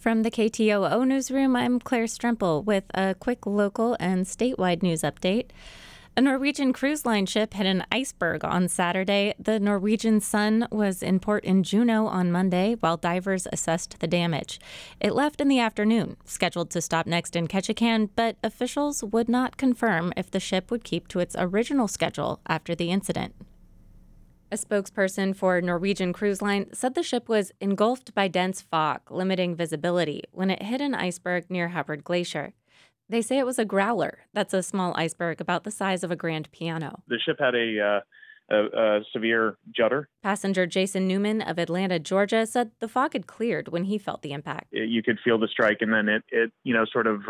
From the KTOO newsroom, I'm Claire Stremple with a quick local and statewide news update. A Norwegian cruise line ship hit an iceberg on Saturday. The Norwegian Sun was in port in Juneau on Monday while divers assessed the damage. It left in the afternoon, scheduled to stop next in Ketchikan, but officials would not confirm if the ship would keep to its original schedule after the incident. A spokesperson for Norwegian Cruise Line said the ship was engulfed by dense fog, limiting visibility, when it hit an iceberg near Hubbard Glacier. They say it was a growler. That's a small iceberg about the size of a grand piano. The ship had a severe judder. Passenger Jason Newman of Atlanta, Georgia, said the fog had cleared when he felt the impact. You could feel the strike, and then it sort of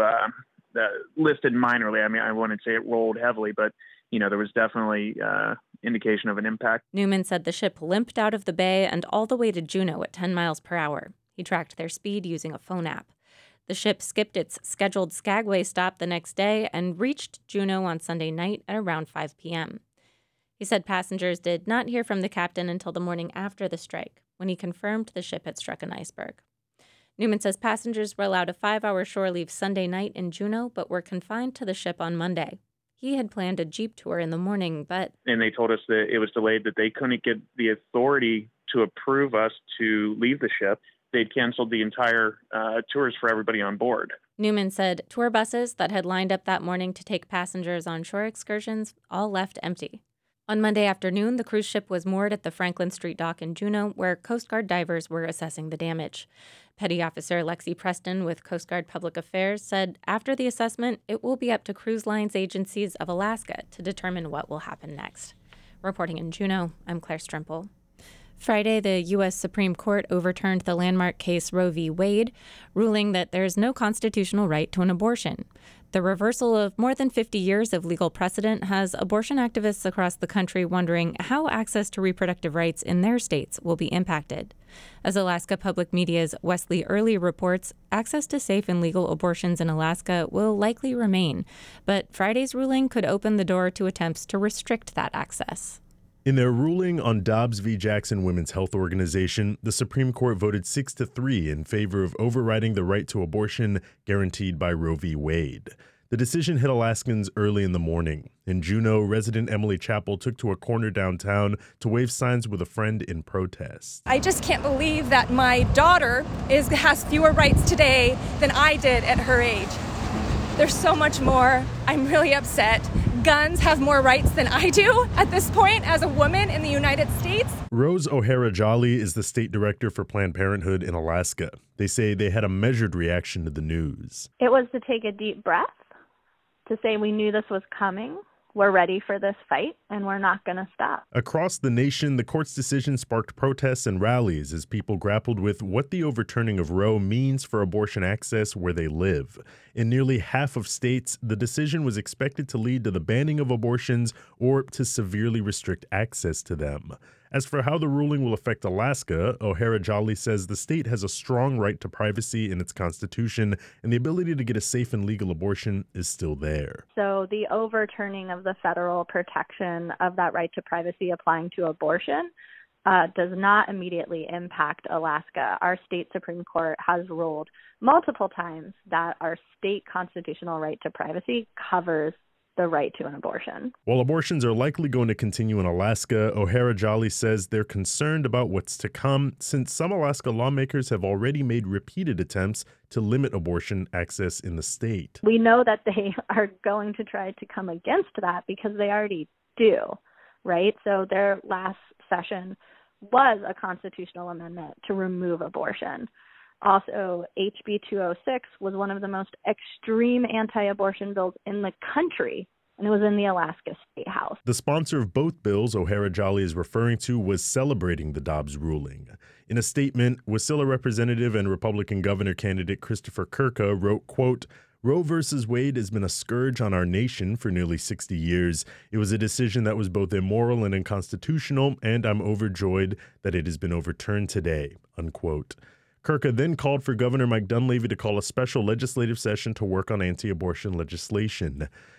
lifted minorly. I mean, I wouldn't say it rolled heavily, but there was definitely indication of an impact. Newman said the ship limped out of the bay and all the way to Juneau at 10 miles per hour. He tracked their speed using a phone app. The ship skipped its scheduled Skagway stop the next day and reached Juneau on Sunday night at around 5 p.m. He said passengers did not hear from the captain until the morning after the strike, when he confirmed the ship had struck an iceberg. Newman says passengers were allowed a 5-hour shore leave Sunday night in Juneau, but were confined to the ship on Monday. He had planned a Jeep tour in the morning, And they told us that it was delayed, that they couldn't get the authority to approve us to leave the ship. They'd canceled the entire tours for everybody on board. Newman said tour buses that had lined up that morning to take passengers on shore excursions all left empty. On Monday afternoon, the cruise ship was moored at the Franklin Street dock in Juneau, where Coast Guard divers were assessing the damage. Petty Officer Lexi Preston with Coast Guard Public Affairs said after the assessment, it will be up to cruise lines agencies of Alaska to determine what will happen next. Reporting in Juneau, I'm Claire Stremple. Friday, the U.S. Supreme Court overturned the landmark case Roe v. Wade, ruling that there is no constitutional right to an abortion. The reversal of more than 50 years of legal precedent has abortion activists across the country wondering how access to reproductive rights in their states will be impacted. As Alaska Public Media's Wesley Early reports, access to safe and legal abortions in Alaska will likely remain, but Friday's ruling could open the door to attempts to restrict that access. In their ruling on Dobbs v. Jackson Women's Health Organization, the Supreme Court voted 6-3 in favor of overriding the right to abortion guaranteed by Roe v. Wade. The decision hit Alaskans early in the morning. In Juneau, resident Emily Chappell took to a corner downtown to wave signs with a friend in protest. I just can't believe that my daughter has fewer rights today than I did at her age. There's so much more. I'm really upset. Guns have more rights than I do at this point as a woman in the United States. Rose O'Hara Jolly is the state director for Planned Parenthood in Alaska. They say they had a measured reaction to the news. It was to take a deep breath, to say we knew this was coming. We're ready for this fight, and we're not going to stop. Across the nation, the court's decision sparked protests and rallies as people grappled with what the overturning of Roe means for abortion access where they live. In nearly half of states, the decision was expected to lead to the banning of abortions or to severely restrict access to them. As for how the ruling will affect Alaska, O'Hara Jolly says the state has a strong right to privacy in its constitution, and the ability to get a safe and legal abortion is still there. So the overturning of the federal protection of that right to privacy applying to abortion does not immediately impact Alaska. Our state Supreme Court has ruled multiple times that our state constitutional right to privacy covers the right to an abortion. While abortions are likely going to continue in Alaska, O'Hara Jolly says they're concerned about what's to come since some Alaska lawmakers have already made repeated attempts to limit abortion access in the state. We know that they are going to try to come against that because they already do, right? So their last session was a constitutional amendment to remove abortion. Also, HB 206 was one of the most extreme anti-abortion bills in the country, and it was in the Alaska State House. The sponsor of both bills O'Hara Jolly is referring to was celebrating the Dobbs ruling. In a statement, Wasilla Representative and Republican governor candidate Christopher Kurka wrote, quote, Roe versus Wade has been a scourge on our nation for nearly 60 years. It was a decision that was both immoral and unconstitutional, and I'm overjoyed that it has been overturned today, unquote. Kurka then called for Governor Mike Dunleavy to call a special legislative session to work on anti-abortion legislation.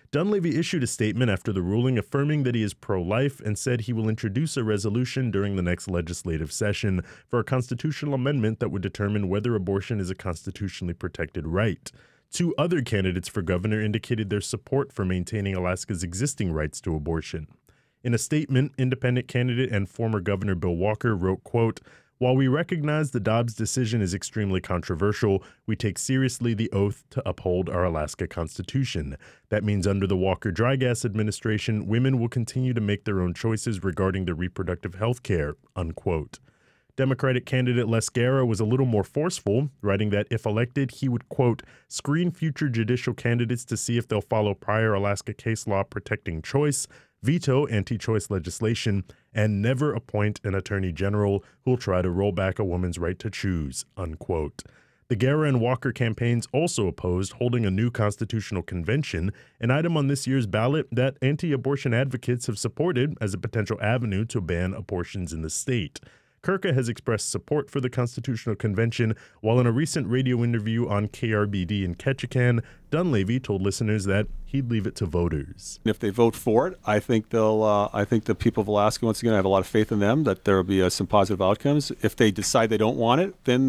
Dunleavy issued a statement after the ruling affirming that he is pro-life and said he will introduce a resolution during the next legislative session for a constitutional amendment that would determine whether abortion is a constitutionally protected right. 2 other candidates for governor indicated their support for maintaining Alaska's existing rights to abortion. In a statement, independent candidate and former Governor Bill Walker wrote, quote, "While we recognize the Dobbs decision is extremely controversial, we take seriously the oath to uphold our Alaska Constitution. That means under the Walker Dry Gas administration, women will continue to make their own choices regarding their reproductive health care," unquote. Democratic candidate Les Guerra was a little more forceful, writing that if elected, he would, quote, "screen future judicial candidates to see if they'll follow prior Alaska case law protecting choice, veto anti-choice legislation, and never appoint an attorney general who'll try to roll back a woman's right to choose," unquote. The Guerra and Walker campaigns also opposed holding a new constitutional convention, an item on this year's ballot that anti-abortion advocates have supported as a potential avenue to ban abortions in the state. Kirka has expressed support for the Constitutional Convention, while in a recent radio interview on KRBD in Ketchikan, Dunleavy told listeners that he'd leave it to voters. If they vote for it, I think I think the people of Alaska, once again, I have a lot of faith in them that there will be some positive outcomes. If they decide they don't want it, then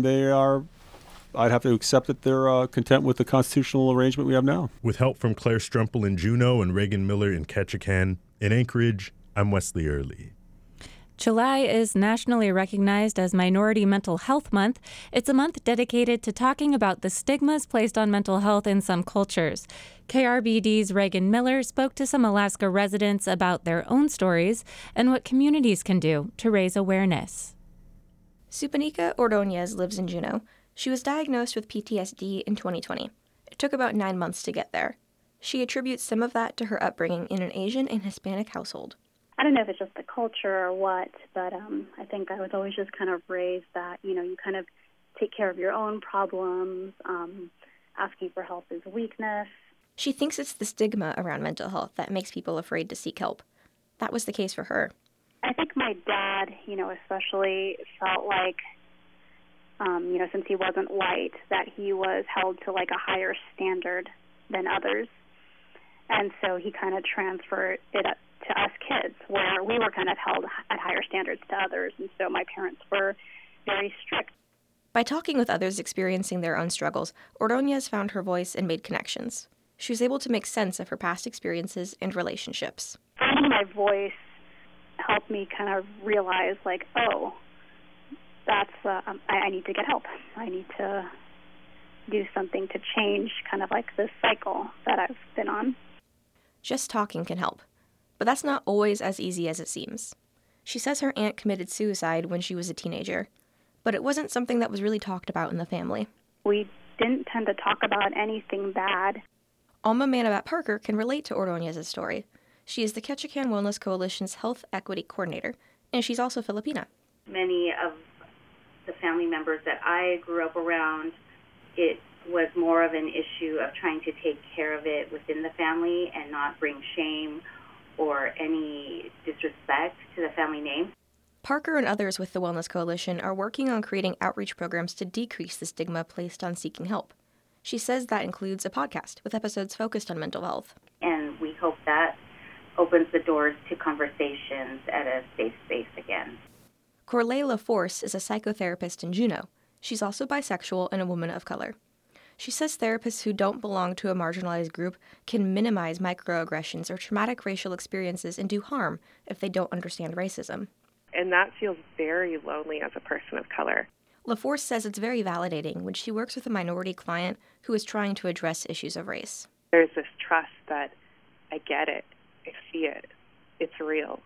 I'd have to accept that they're content with the constitutional arrangement we have now. With help from Claire Strempel in Juneau and Reagan Miller in Ketchikan, in Anchorage, I'm Wesley Early. July is nationally recognized as Minority Mental Health Month. It's a month dedicated to talking about the stigmas placed on mental health in some cultures. KRBD's Reagan Miller spoke to some Alaska residents about their own stories and what communities can do to raise awareness. Supanika Ordonez lives in Juneau. She was diagnosed with PTSD in 2020. It took about 9 months to get there. She attributes some of that to her upbringing in an Asian and Hispanic household. I don't know if it's just the culture or what, but I think I was always just kind of raised that, you kind of take care of your own problems. Asking for help is weakness. She thinks it's the stigma around mental health that makes people afraid to seek help. That was the case for her. I think my dad, especially felt like, since he wasn't white, that he was held to like a higher standard than others. And so he kind of transferred it up to us kids, where we were kind of held at higher standards to others, and so my parents were very strict. By talking with others experiencing their own struggles, Ordonez found her voice and made connections. She was able to make sense of her past experiences and relationships. Finding my voice helped me kind of realize, like, oh, that's I need to get help. I need to do something to change kind of like this cycle that I've been on. Just talking can help. But that's not always as easy as it seems. She says her aunt committed suicide when she was a teenager, but it wasn't something that was really talked about in the family. We didn't tend to talk about anything bad. Alma Manabat Parker can relate to Ordonez's story. She is the Ketchikan Wellness Coalition's Health Equity Coordinator, and she's also Filipina. Many of the family members that I grew up around, it was more of an issue of trying to take care of it within the family and not bring shame or any disrespect to the family name. Parker and others with the Wellness Coalition are working on creating outreach programs to decrease the stigma placed on seeking help. She says that includes a podcast with episodes focused on mental health. And we hope that opens the doors to conversations at a safe space again. Corleila Force is a psychotherapist in Juneau. She's also bisexual and a woman of color. She says therapists who don't belong to a marginalized group can minimize microaggressions or traumatic racial experiences and do harm if they don't understand racism. And that feels very lonely as a person of color. LaForce says it's very validating when she works with a minority client who is trying to address issues of race. There's this trust that I get it, I see it, it's real.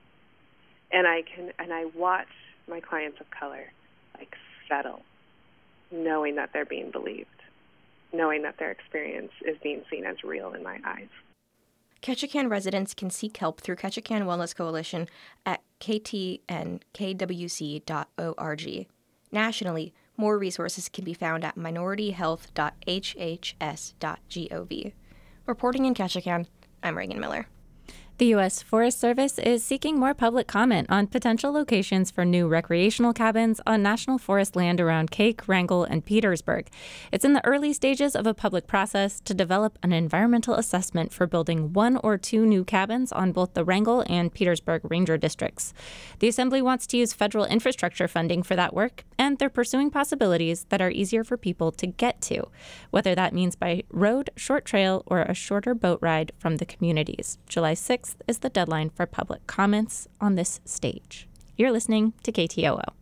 And I watch my clients of color settle, knowing that they're being believed, knowing that their experience is being seen as real in my eyes. Ketchikan residents can seek help through Ketchikan Wellness Coalition at ktnkwc.org. Nationally, more resources can be found at minorityhealth.hhs.gov. Reporting in Ketchikan, I'm Reagan Miller. The U.S. Forest Service is seeking more public comment on potential locations for new recreational cabins on national forest land around Cake, Wrangell, and Petersburg. It's in the early stages of a public process to develop an environmental assessment for building 1 or 2 new cabins on both the Wrangell and Petersburg ranger districts. The Assembly wants to use federal infrastructure funding for that work, and they're pursuing possibilities that are easier for people to get to, whether that means by road, short trail, or a shorter boat ride from the communities. July 6th is the deadline for public comments on this stage. You're listening to KTOO.